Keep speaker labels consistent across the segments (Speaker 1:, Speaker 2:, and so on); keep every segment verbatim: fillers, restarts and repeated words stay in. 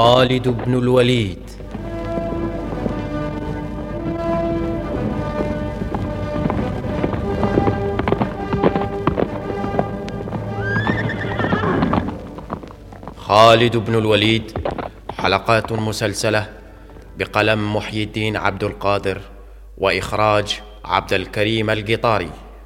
Speaker 1: خالد بن الوليد. خالد بن الوليد، حلقات مسلسلة بقلم محي الدين عبد القادر، وإخراج عبد الكريم القطاري.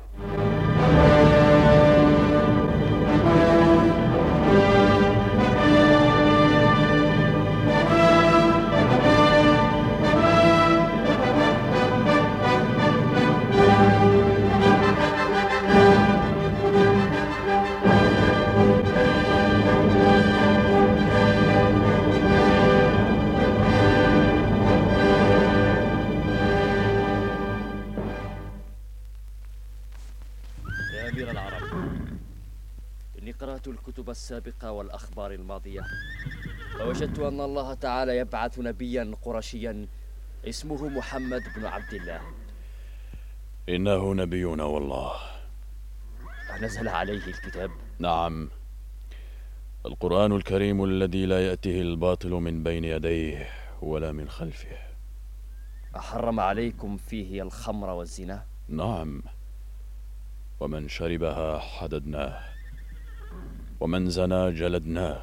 Speaker 2: يا أمير العرب، إني قرأت الكتب السابقة والأخبار الماضية، فوجدت أن الله تعالى يبعث نبيا قرشيا اسمه محمد بن عبد الله.
Speaker 3: إنه نبينا والله.
Speaker 2: أنزل عليه الكتاب؟
Speaker 3: نعم، القرآن الكريم الذي لا يأته الباطل من بين يديه ولا من خلفه.
Speaker 2: أحرم عليكم فيه الخمر والزنا؟
Speaker 3: نعم، ومن شربها حددناه، ومن زنى جلدناه،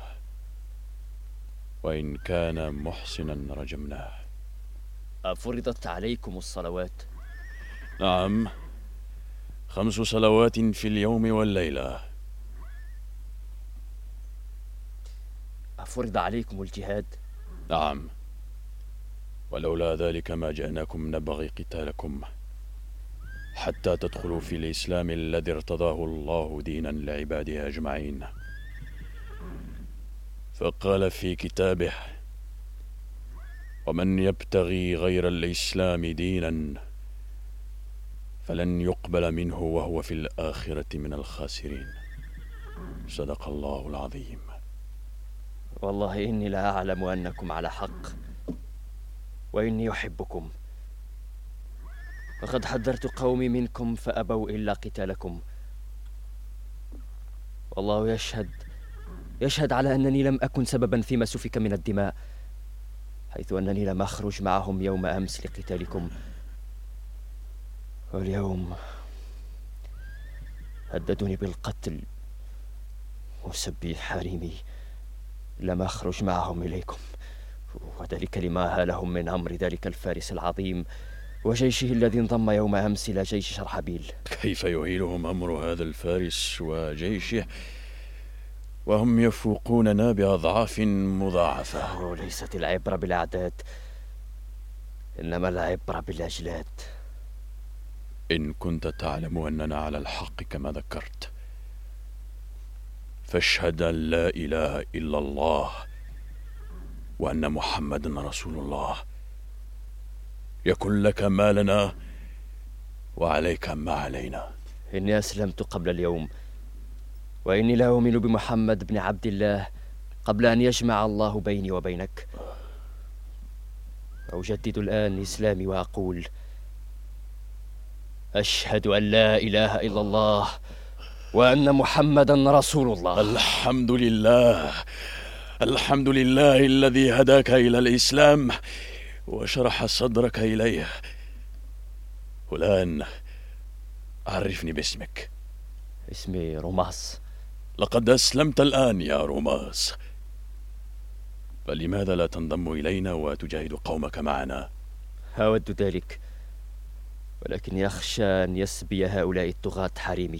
Speaker 3: وإن كان محسنا رجمناه.
Speaker 2: أفرضت عليكم الصلوات؟
Speaker 3: نعم، خمس صلوات في اليوم والليلة.
Speaker 2: أفرض عليكم الجهاد؟
Speaker 3: نعم، ولولا ذلك ما جئناكم نبغي قتالكم حتى تدخلوا في الإسلام الذي ارتضاه الله دينا لعباده أجمعين. فقال في كتابه: ومن يبتغي غير الإسلام دينا فلن يقبل منه وهو في الآخرة من الخاسرين. صدق الله العظيم.
Speaker 2: والله إني لا أعلم أنكم على حق، وإني أحبكم، فقد حذرت قومي منكم فأبوا إلا قتالكم. والله يشهد يشهد على أنني لم أكن سببا فيما سفك من الدماء، حيث أنني لم أخرج معهم يوم أمس لقتالكم، واليوم هددوني بالقتل وسبي حريمي. لم أخرج معهم إليكم، وذلك لما هالهم من أمر ذلك الفارس العظيم وجيشه الذي انضم يوم أمس إلى جيش شرحبيل.
Speaker 3: كيف يهيلهم أمر هذا الفارس وجيشه وهم يفوقوننا بأضعاف مضاعفة؟
Speaker 2: وليست العبرة بالأعداد، إنما العبرة بالأجلاد.
Speaker 3: إن كنت تعلم أننا على الحق كما ذكرت، فاشهد أن لا إله إلا الله وأن محمد رسول الله، يكن لك ما لنا وعليك ما علينا.
Speaker 2: إني أسلمت قبل اليوم، وإني لا أؤمن بمحمد بن عبد الله قبل أن يجمع الله بيني وبينك. أجدد الآن إسلامي وأقول: أشهد أن لا إله إلا الله وأن محمدا رسول الله.
Speaker 3: الحمد لله، الحمد لله الذي هداك إلى الإسلام وشرح صدرك إليه. والآن عرفني باسمك.
Speaker 2: اسمي روماس.
Speaker 3: لقد أسلمت الآن يا روماس، فلماذا لا تنضم إلينا وتجاهد قومك معنا؟
Speaker 2: أود ذلك، ولكني أخشى أن يسبي هؤلاء الطغاة حريمي.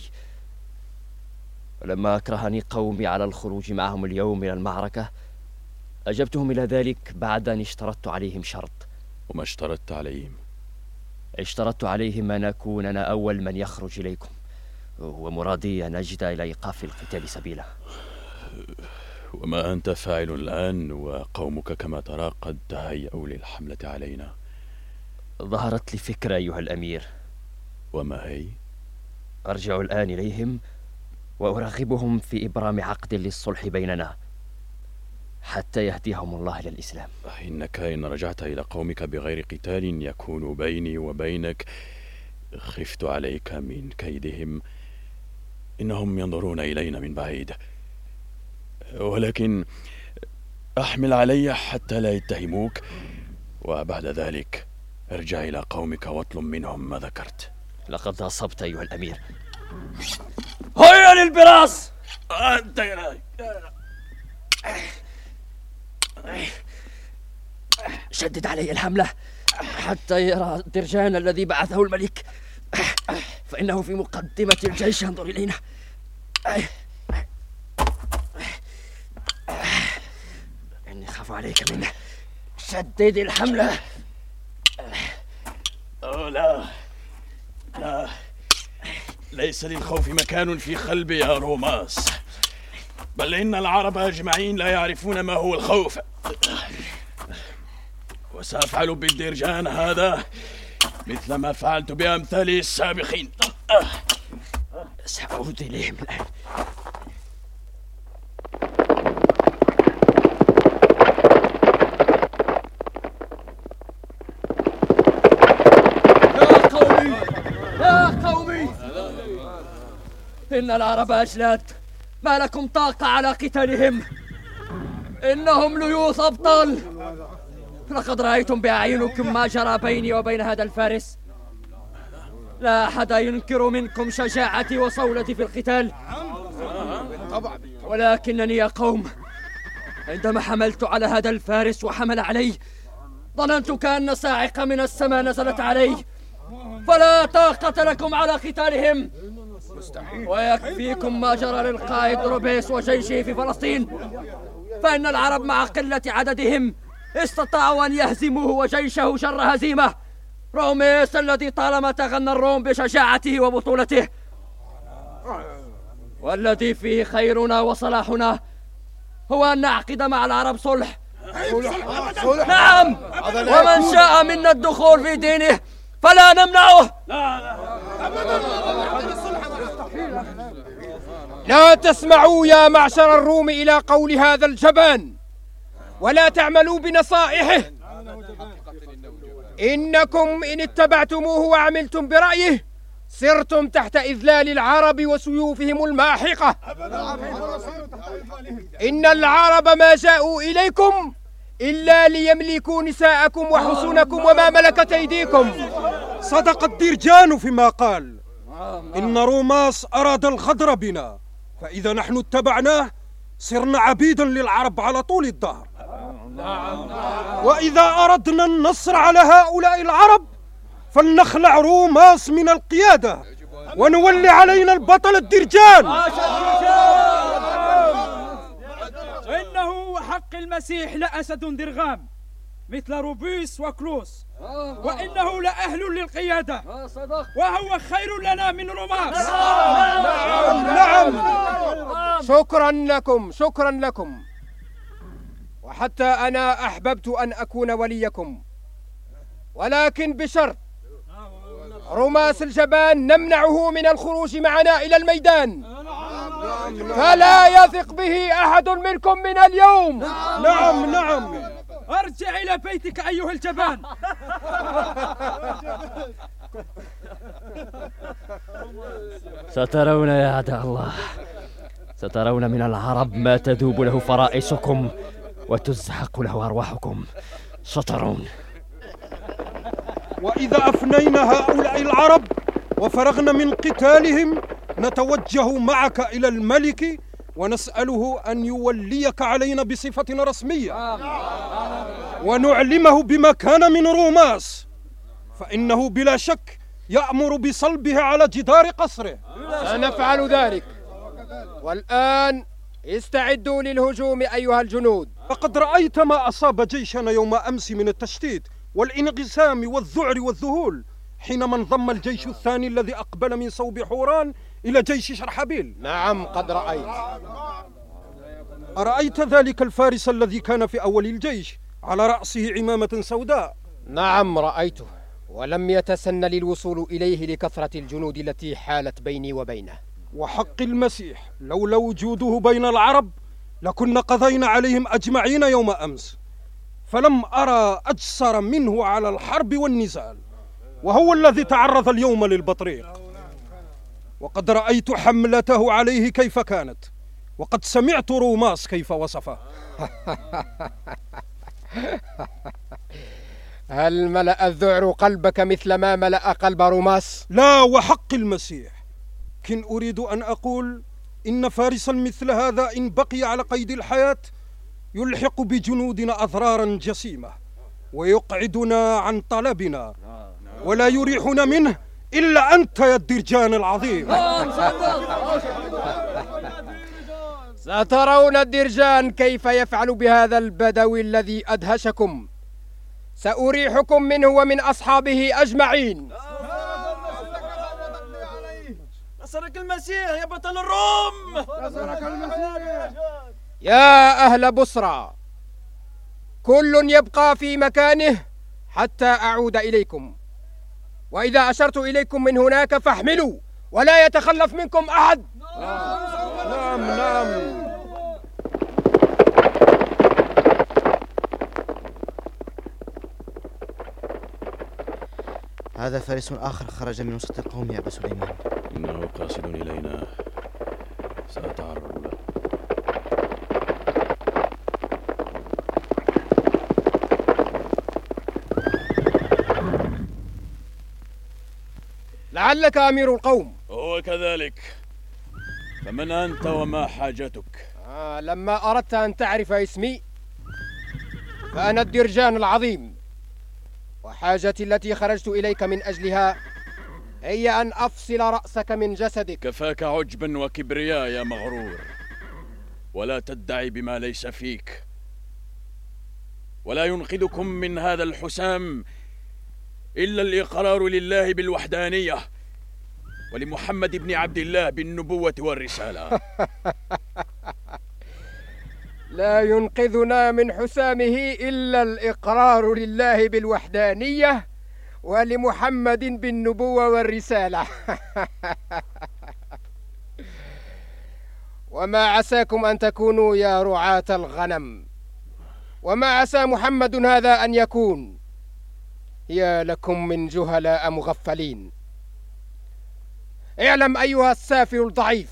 Speaker 2: ولما أكرهني قومي على الخروج معهم اليوم إلى المعركة، أجبتهم إلى ذلك بعد أن اشترطت عليهم شرط.
Speaker 3: وما اشترطت عليهم؟
Speaker 2: اشترطت عليهم أن أكون أنا أول من يخرج إليكم، ومرادي أن أجد إلى إيقاف القتال سبيلا.
Speaker 3: وما أنت فاعل الآن وقومك كما ترى قد تهيأوا للحملة علينا؟
Speaker 2: ظهرت لي فكرة أيها الأمير.
Speaker 3: وما هي؟
Speaker 2: أرجع الآن إليهم وأرغبهم في إبرام عقد للصلح بيننا حتى يهديهم الله إلى الإسلام.
Speaker 3: إنك إن رجعت إلى قومك بغير قتال يكون بيني وبينك خفت عليك من كيدهم، إنهم ينظرون إلينا من بعيد. ولكن أحمل علي حتى لا يتهموك، وبعد ذلك ارجع إلى قومك واطلب منهم ما ذكرت.
Speaker 2: لقد أصبت أيها الأمير. هيا للبراس.
Speaker 3: أنت يا
Speaker 2: شدد علي الحملة حتى يرى درجان الذي بعثه الملك، فإنه في مقدمة الجيش ينظر إلينا. إني أخاف عليك منه. شدد الحملة.
Speaker 3: أوه لا لا، ليس للخوف مكان في قلبي يا روماس، بل إن العرب أجمعين لا يعرفون ما هو الخوف، وسأفعل بالدرجان هذا مثل ما فعلت بأمثالي السابقين.
Speaker 2: سأعود إليهم الآن. يا قومي يا قومي، إن العرب أجلاد، ما لكم طاقة على قتالهم، إنهم ليوث أبطال. لقد رأيتم بأعينكم ما جرى بيني وبين هذا الفارس. لا أحد ينكر منكم شجاعتي وصولتي في القتال، ولكنني يا قوم عندما حملت على هذا الفارس وحمل علي، ظننت كأن صاعقة من السماء نزلت علي، فلا طاقة لكم على قتالهم. ويكفيكم ما جرى للقائد روبيس وجيشه في فلسطين، فإن العرب مع قلة عددهم استطاعوا أن يهزموه وجيشه شر هزيمة. روميس الذي طالما تغنى الروم بشجاعته وبطولته، والذي فيه خيرنا وصلاحنا، هو أن نعقد مع العرب صلح. نعم، ومن شاء منا الدخول في دينه فلا نمنعه.
Speaker 4: لا تسمعوا يا معشر الروم إلى قول هذا الجبان، ولا تعملوا بنصائحه. إنكم إن اتبعتموه وعملتم برأيه صرتم تحت إذلال العرب وسيوفهم الماحقة. إن العرب ما جاءوا إليكم إلا ليملكوا نساءكم وحصونكم وما ملكت أيديكم.
Speaker 5: صدق الدرجان فيما قال، إن روماس أراد الغدر بنا، فإذا نحن اتبعناه صرنا عبيدا للعرب على طول الدهر. وإذا أردنا النصر على هؤلاء العرب فلنخلع روماس من القيادة ونولي علينا البطل الدرجان.
Speaker 6: إنه حق المسيح لأسد درغام مثل روبيس وكلوس، وإنه لأهل للقيادة، وهو خير لنا من روماس.
Speaker 4: نعم نعم، شكرا لكم شكرا لكم. وحتى أنا أحببت أن أكون وليكم، ولكن بشرط روماس الجبان نمنعه من الخروج معنا إلى الميدان، فلا يثق به أحد منكم من اليوم.
Speaker 5: نعم نعم،
Speaker 6: ارجع إلى بيتك أيها الجبان.
Speaker 2: سترون يا أعداء الله، سترون من العرب ما تذوب له فرائسكم وتزحق له أرواحكم. سترون.
Speaker 5: وإذا أفنينا هؤلاء العرب وفرغنا من قتالهم نتوجه معك إلى الملك ونسأله أن يوليك علينا بصفة رسمية، ونعلمه بما كان من روماس، فإنه بلا شك يأمر بصلبه على جدار قصره.
Speaker 4: سنفعل ذلك. والآن استعدوا للهجوم أيها الجنود.
Speaker 5: فقد رأيت ما أصاب جيشنا يوم أمس من التشتيت والانقسام والذعر والذهول حينما انضم الجيش الثاني الذي أقبل من صوب حوران إلى جيش شرحبيل.
Speaker 4: نعم قد رأيت.
Speaker 5: أرأيت ذلك الفارس الذي كان في أول الجيش على رأسه عمامة سوداء؟
Speaker 4: نعم رأيته، ولم يتسنى للوصول إليه لكثرة الجنود التي حالت بيني وبينه.
Speaker 5: وحق المسيح لولا وجوده بين العرب لكنا قضينا عليهم أجمعين يوم أمس، فلم أرى أجسر منه على الحرب والنزال، وهو الذي تعرض اليوم للبطريق. وقد رأيت حملته عليه كيف كانت، وقد سمعت روماس كيف وصفه.
Speaker 4: هل ملأ الذعر قلبك مثل ما ملأ قلب روماس؟
Speaker 5: لا وحق المسيح، لكن أريد أن أقول إن فارسا مثل هذا إن بقي على قيد الحياة يلحق بجنودنا أضرارا جسيمة ويقعدنا عن طلبنا، ولا يريحنا منه إلا أنت يا الدرجان العظيم.
Speaker 4: سترون الدرجان كيف يفعل بهذا البدوي الذي أدهشكم. سأريحكم منه ومن أصحابه أجمعين.
Speaker 3: نصرك المسيح يا بطل الروم.
Speaker 4: نصرك المسيح. يا أهل بصرى، كل يبقى في مكانه حتى أعود إليكم، وإذا أشرت إليكم من هناك فاحملوا ولا يتخلف منكم أحد.
Speaker 5: نعم نعم.
Speaker 7: هذا فارس آخر خرج من وسط القوم يا أبا سليمان.
Speaker 3: إنه قاصد إلينا، سأتعرض له.
Speaker 4: لعلك أمير القوم.
Speaker 3: هو كذلك. فمن أنت وما حاجتك؟
Speaker 4: آه لما أردت أن تعرف اسمي فأنا الدرجان العظيم، وحاجتي التي خرجت إليك من أجلها هي أن أفصل رأسك من جسدك.
Speaker 3: كفاك عجبا وكبرياء يا مغرور، ولا تدعي بما ليس فيك. ولا ينقذكم من هذا الحسام إلا الإقرار لله بالوحدانية ولمحمد بن عبد الله بالنبوة والرسالة.
Speaker 4: لا ينقذنا من حسامه إلا الإقرار لله بالوحدانية ولمحمد بالنبوة والرسالة. وما عساكم أن تكونوا يا رعاة الغنم، وما عسى محمد هذا أن يكون. يا لكم من جهلاء مغفلين. اعلم أيها السافل الضعيف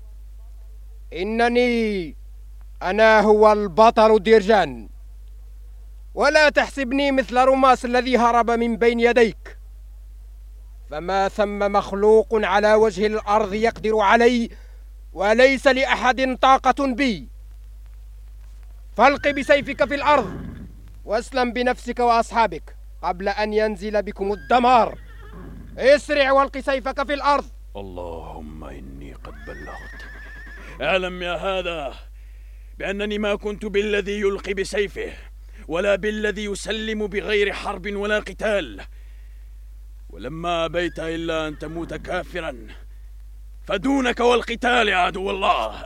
Speaker 4: إنني أنا هو البطل الدرجان، ولا تحسبني مثل روماس الذي هرب من بين يديك، فما ثم مخلوق على وجه الأرض يقدر علي، وليس لأحد طاقة بي. فالق بسيفك في الأرض واسلم بنفسك وأصحابك قبل أن ينزل بكم الدمار. اسرع والق سيفك في الأرض.
Speaker 3: اللهم إني قد بلغت. اعلم يا هذا بأنني ما كنت بالذي يلقي بسيفه، ولا بالذي يسلم بغير حرب ولا قتال، ولما أبيت إلا أن تموت كافرا فدونك والقتال يا عدو الله.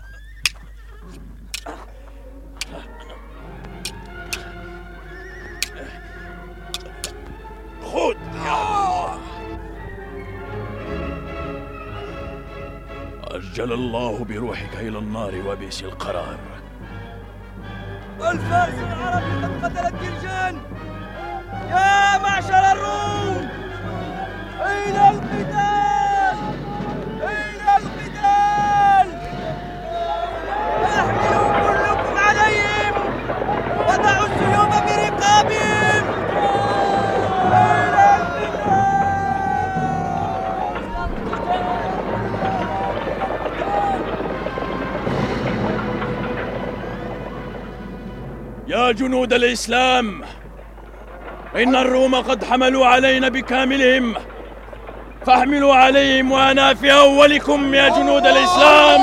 Speaker 3: خذ يا الله. أجل الله بروحك إلى النار وبئس القرار.
Speaker 8: الفارس العربي قد قتل الدرجان. يا معشر الروم، إلى القتال، إلى القتال. احملوا كلكم عليهم وضعوا السيوف برقابهم. إلى القتال.
Speaker 3: يا جنود الإسلام، إن الروم قد حملوا علينا بكاملهم، فاحملوا عليهم وأنا في أولكم يا جنود الإسلام.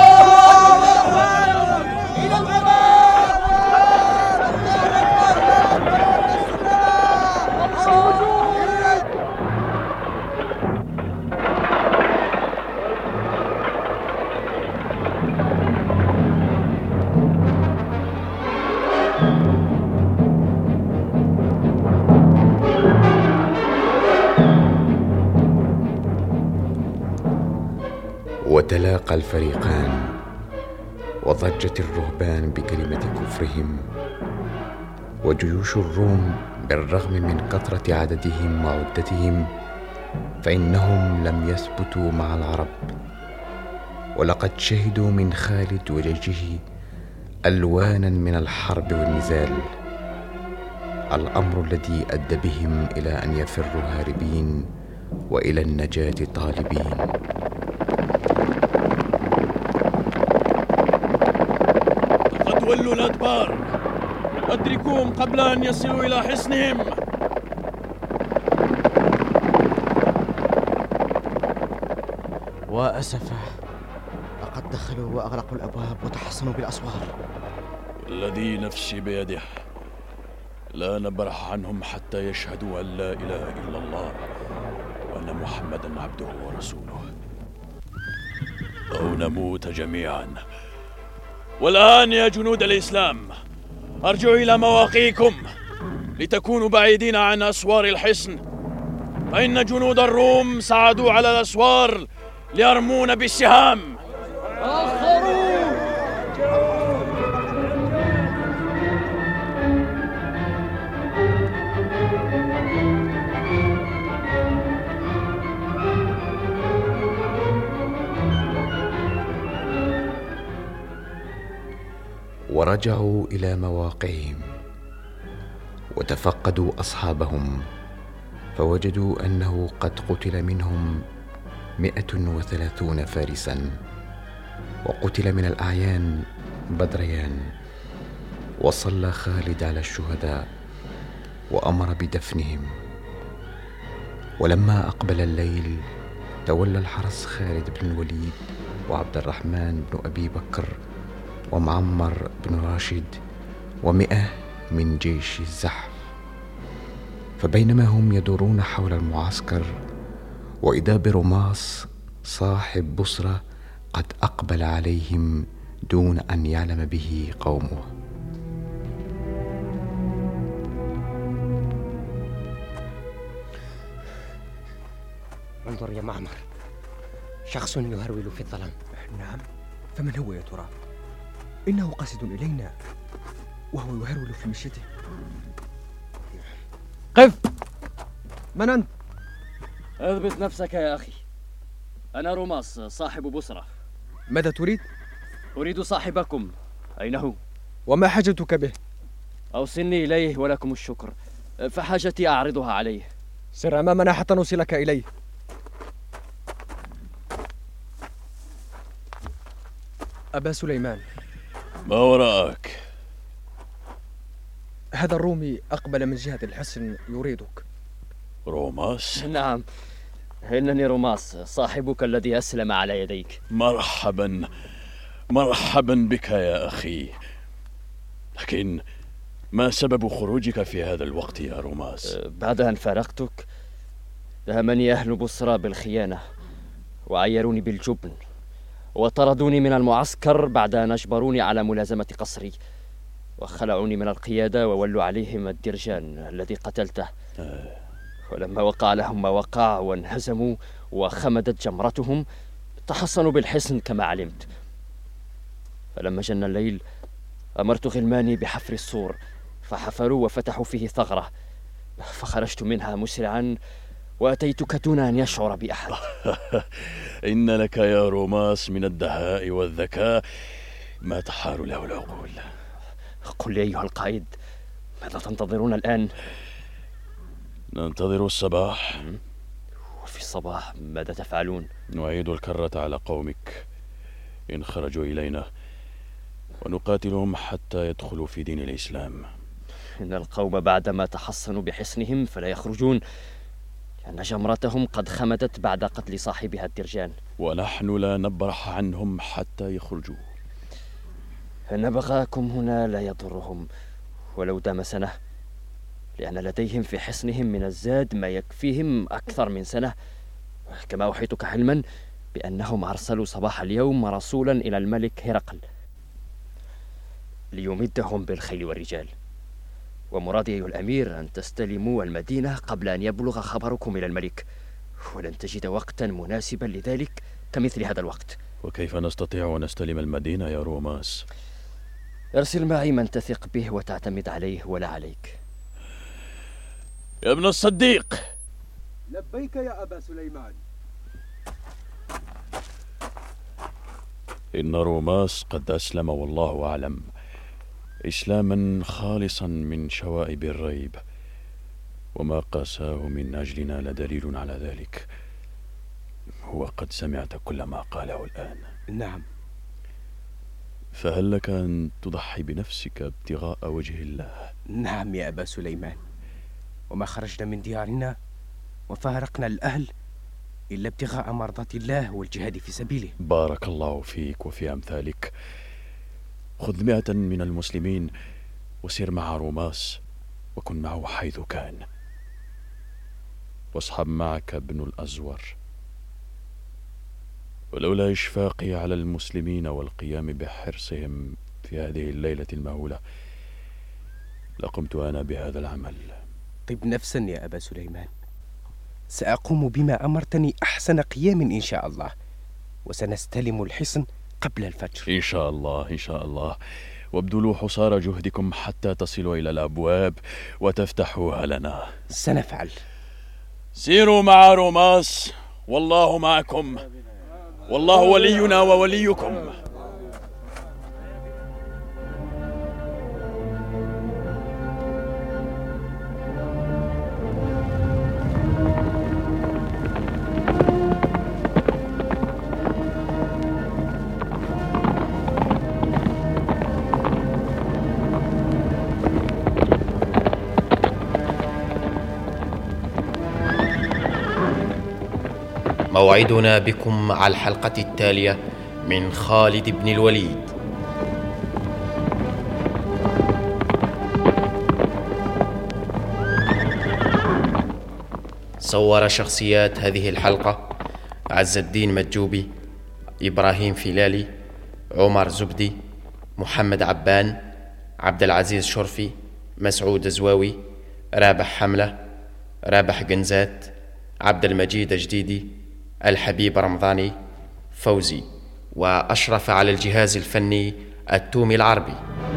Speaker 1: وتلاقى الفريقان، وضجت الرهبان بكلمة كفرهم، وجيوش الروم بالرغم من كثرة عددهم وعدتهم فإنهم لم يثبتوا مع العرب،
Speaker 9: ولقد شهدوا من خالد وجيشه ألوانا من الحرب والنزال، الأمر الذي أدى بهم إلى أن يفروا هاربين وإلى النجاة طالبين.
Speaker 3: قد ولوا الأدبار، أدركوهم قبل أن يصلوا إلى حصنهم.
Speaker 7: وأسفا، لقد دخلوا وأغلقوا الأبواب وتحصنوا بالأسوار.
Speaker 3: الذي نفسي بيده، لا نبرح عنهم حتى يشهدوا أن لا إله إلا الله وأن محمدًا عبده ورسوله، أو نموت جميعًا. والآن يا جنود الإسلام، أرجعوا إلى مواقعكم لتكونوا بعيدين عن أسوار الحصن، فإن جنود الروم صعدوا على الأسوار ليرمون بالسهام.
Speaker 8: آخرون
Speaker 9: ورجعوا إلى مواقعهم وتفقدوا أصحابهم، فوجدوا أنه قد قتل منهم مئة وثلاثون فارسا، وقتل من الأعيان بدريان. وصلى خالد على الشهداء وأمر بدفنهم. ولما أقبل الليل تولى الحرس خالد بن الوليد وعبد الرحمن بن أبي بكر ومعمر بن راشد ومئة من جيش الزحف. فبينما هم يدورون حول المعسكر، وإذا برماص صاحب بصرة قد أقبل عليهم دون أن يعلم به قومه.
Speaker 4: انظر يا معمر، شخص يهرول في الظلام.
Speaker 5: نعم، فمن هو يا ترى؟ إنه قاصد إلينا وهو يهرول في مشيته.
Speaker 2: قف!
Speaker 5: من أنت؟
Speaker 2: اضبط نفسك يا أخي، أنا روماس صاحب بصرة.
Speaker 5: ماذا تريد؟
Speaker 2: أريد صاحبكم، أين هو؟
Speaker 5: وما حاجتك به؟
Speaker 2: أوصلني إليه ولكم الشكر، فحاجتي أعرضها عليه.
Speaker 5: سر أمامنا حتى نوصلك إليه. أبا سليمان،
Speaker 3: ما وراءك؟
Speaker 5: هذا الرومي أقبل من جهة الحصن يريدك.
Speaker 3: روماس؟
Speaker 2: نعم، إنني روماس صاحبك الذي أسلم على يديك.
Speaker 3: مرحبا مرحبا بك يا أخي، لكن ما سبب خروجك في هذا الوقت يا روماس؟
Speaker 2: بعد أن فارقتك دهمني أهل بصرة بالخيانة وعيروني بالجبن، وطردوني من المعسكر بعد أن أجبروني على ملازمة قصري، وخلعوني من القيادة وولوا عليهم الدرجان الذي قتلته. ولما وقع لهم ما وقع وانهزموا وخمدت جمرتهم، تحصنوا بالحصن كما علمت. فلما جن الليل أمرت غلماني بحفر السور، فحفروا وفتحوا فيه ثغرة، فخرجت منها مسرعا وأتيتك دون أن يشعر بأحد.
Speaker 3: إن لك يا روماس من الدهاء والذكاء ما تحار له العقول.
Speaker 2: قل لي أيها القائد، ماذا تنتظرون الآن؟
Speaker 3: ننتظر الصباح.
Speaker 2: وفي الصباح ماذا تفعلون؟
Speaker 3: نعيد الكرة على قومك إن خرجوا إلينا، ونقاتلهم حتى يدخلوا في دين الإسلام.
Speaker 2: إن القوم بعدما تحصنوا بحصنهم فلا يخرجون، لأن جمرتهم قد خمدت بعد قتل صاحبها الدرجان.
Speaker 3: ونحن لا نبرح عنهم حتى يخرجوا.
Speaker 2: إن بغاكم هنا لا يضرهم ولو دام سنة، لأن لديهم في حصنهم من الزاد ما يكفيهم أكثر من سنة. كما أوحيتك حلما بأنهم أرسلوا صباح اليوم رسولا إلى الملك هرقل ليمدهم بالخيل والرجال. ومرادي أيها الأمير أن تستلموا المدينة قبل أن يبلغ خبركم إلى الملك، ولن تجد وقتا مناسبا لذلك كمثل هذا الوقت.
Speaker 3: وكيف نستطيع أن نستلم المدينة يا روماس؟
Speaker 2: ارسل معي من تثق به وتعتمد عليه ولا عليك.
Speaker 3: يا ابن الصديق.
Speaker 5: لبيك يا أبا سليمان.
Speaker 3: إن روماس قد أسلم والله أعلم، إسلاما خالصا من شوائب الريب، وما قاساه من أجلنا لدليل على ذلك. وقد سمعت كل ما قاله الآن.
Speaker 4: نعم.
Speaker 3: فهل لك أن تضحي بنفسك ابتغاء وجه الله؟
Speaker 4: نعم يا أبا سليمان، وما خرجنا من ديارنا وفارقنا الأهل إلا ابتغاء مرضاة الله والجهاد في سبيله.
Speaker 3: بارك الله فيك وفي أمثالك. خذ مئة من المسلمين وسر مع روماس وكن معه حيث كان، واصحب معك ابن الأزور. ولولا إشفاقي على المسلمين والقيام بحرصهم في هذه الليلة المهولة لقمت أنا بهذا العمل.
Speaker 4: طب نفسا يا أبا سليمان، سأقوم بما أمرتني أحسن قيام إن شاء الله، وسنستلم الحصن قبل الفجر
Speaker 3: إن شاء الله إن شاء الله. وابذلوا حصار جهدكم حتى تصلوا إلى الأبواب وتفتحوها لنا.
Speaker 4: سنفعل.
Speaker 3: سيروا مع روماس والله معكم، والله ولينا ووليكم.
Speaker 1: موعدنا بكم مع الحلقة التالية من خالد بن الوليد. صور شخصيات هذه الحلقة عز الدين متجوبي، إبراهيم فيلالي، عمر زبدي، محمد عبان، عبد العزيز شرفي، مسعود زواوي، رابح حملة، رابح جنزات، عبد المجيد جديدي، الحبيب رمضاني، فوزي، وأشرف على الجهاز الفني التومي العربي.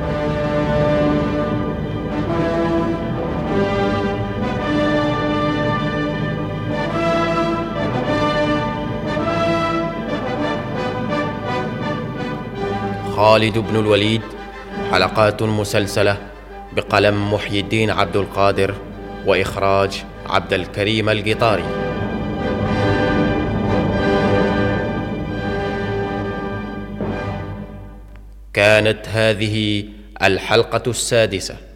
Speaker 1: خالد بن الوليد، حلقات مسلسلة بقلم محي الدين عبد القادر، وإخراج عبد الكريم القطاري. كانت هذه الحلقة السادسة.